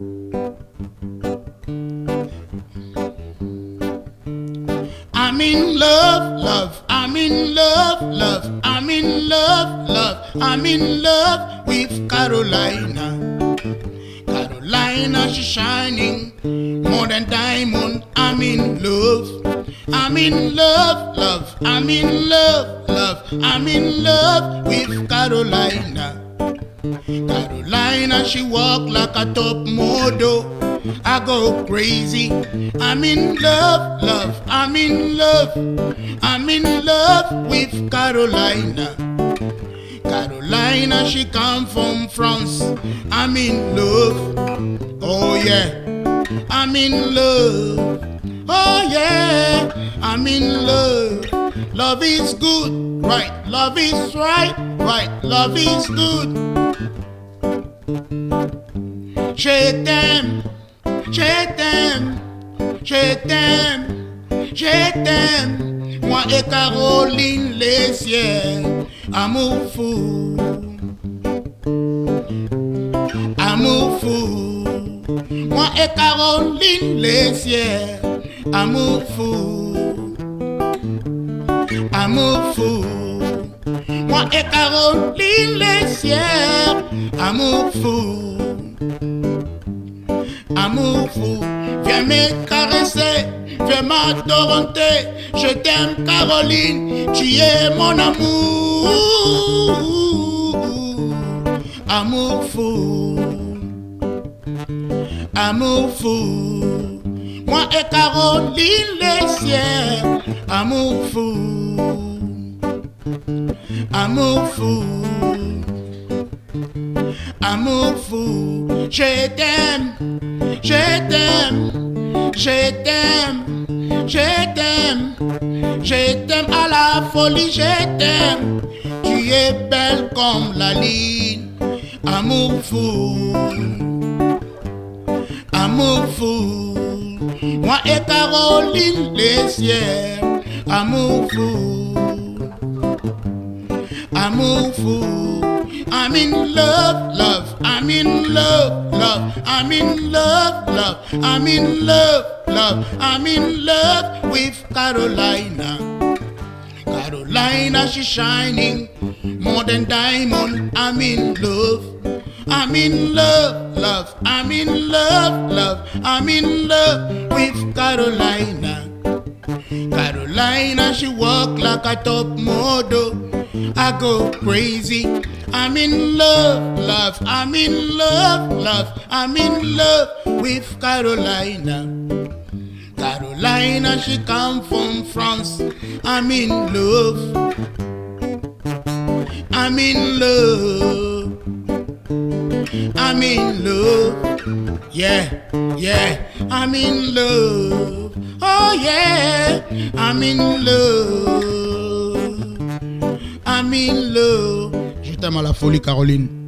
I'm in love, love, I'm in love, love, I'm in love, love, I'm in love with Carolina. Carolina, she's shining more than diamond. I'm in love, I'm in love, love, I'm in love, love, I'm in love with Carolina. Carolina, she walk like a top model. I go crazy. I'm in love, love, I'm in love, I'm in love with Carolina. Carolina, she come from France. I'm in love. Oh yeah, I'm in love. Oh yeah, I'm in love. Love is good, right? Love is right, right? Love is good. Je t'aime, je t'aime, je t'aime, je t'aime. Moi et Caroline Lessière, amour fou, amour fou. Moi et Caroline Lessière, amour fou, amour fou. Moi et Caroline Lessière, amour fou. Amour fou, viens me caresser, viens m'adorer. Je t'aime Caroline, tu es mon amour. Amour fou, amour fou. Moi et Caroline Lessière, amour fou, amour fou. Amour fou, je t'aime, je t'aime, je t'aime, je t'aime, je t'aime à la folie, je t'aime. Tu es belle comme la ligne. Amour fou, amour fou. Moi et Caroline Lessière, amour fou, amour fou. I'm in love, love, I'm in love, love, I'm in love, love, I'm in love, love, I'm in love with Carolina. Carolina, she's shining more than diamond. I'm in love, I'm in love, love, I'm in love, love, I'm in love with Carolina. Carolina, she walk like a top model. I go crazy. I'm in love, love, I'm in love, love, I'm in love with Carolina. Carolina, she come from France. I'm in love, I'm in love, I'm in love. Yeah, yeah, I'm in love. Oh yeah, I'm in love, I'm in love. Je t'aime à la folie, Caroline.